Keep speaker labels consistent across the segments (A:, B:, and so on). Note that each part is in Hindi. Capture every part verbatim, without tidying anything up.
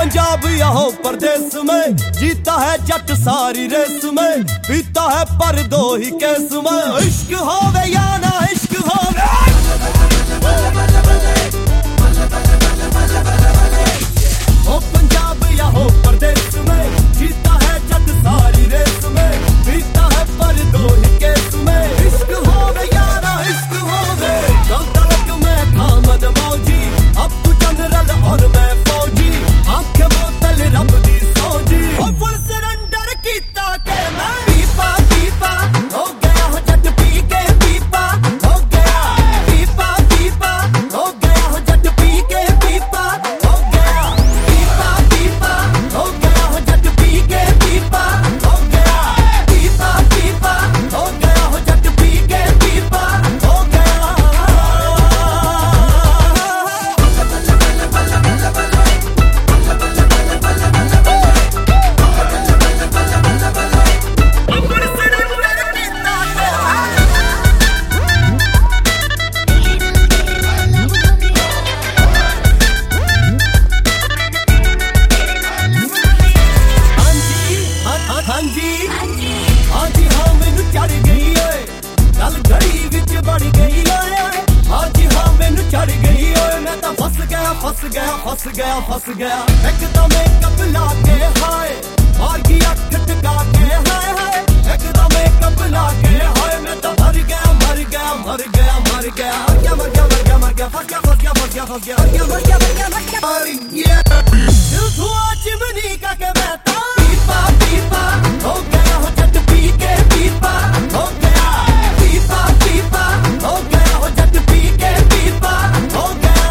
A: पंजाब या हो परदेस में, जीता है जट सारी रेस में, पीता है पर दो ही केस में। इश्क होवे या ना इश्क होवे, हो पंजाब या हो परदेस में, जीता है जट सारी रेस में, पीता है पर दो ही केस में। इश्क होवे या ना इश्क होवे, कल तक मैं था मदमौजी, अब तू जनरल और मैं फौजी, आंखें बोतल रब दी सौजी। ओ फुल सरेंडर कीता के मैं पीपा पीपा हो गया हो जट पी के पीपा हो गया, पीपा पीपा हो गया हो जट पी के पीपा हो गया, पीपा पीपा हो गया हो जट पी के पीपा हो गया, पीपा पीपा हो गया हो जट पी के पीपा हो गया। हाँ जी हाँ जी हाँ मैनू चढ़ गई ओए, गल घड़ी विच बढ़ गई ओए। हाँ जी हाँ मैनू चढ़ गई ओए, मैं तो फस गया फस गया फस गया फस गया। एकदम मेकअप ला के हाय, मार गया खटका के हाय हाय, एकदम मेकअप ला के हाय, मैं तो मर गया मर गया मर गया मर गया मर गया मर गया मर गया फस गया फस गया फस गया फस गया मर गया मर गया मर गया मर गया। दिल धुआं चिमनी का के मैं तो पीपा पीपा हो गया हो जट पी के पीपा हो गया, पीपा पीपा हो गया हो जट पी के पीपा हो गया।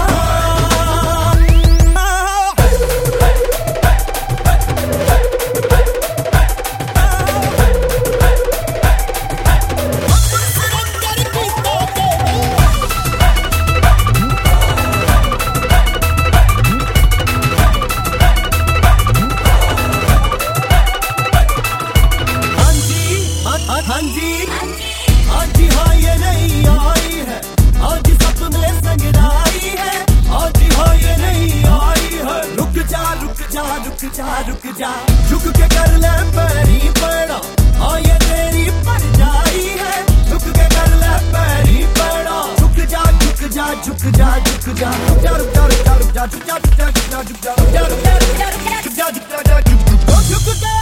A: हाँ जी हाँ जी हाँ ये नहीं आई है, आज सपने संगड़ाई है, आज हाँ ये नहीं आई है। रुक जा रुक जा रुक जा रुक जा, झुक के कर ले पैरी पड़ा, हाँ ये तेरी पड़ जाई है, झुक के कर ले पैरी पड़ा। झुक जा झुक जा झुक जा झुक जा रुक जा रुक जा रुक जा रुक जा झुक जा झुक जा झुक जा झुक जा रुक जा रुक जा रुक जा झुक जा झुक जा झुक जा झुक जा।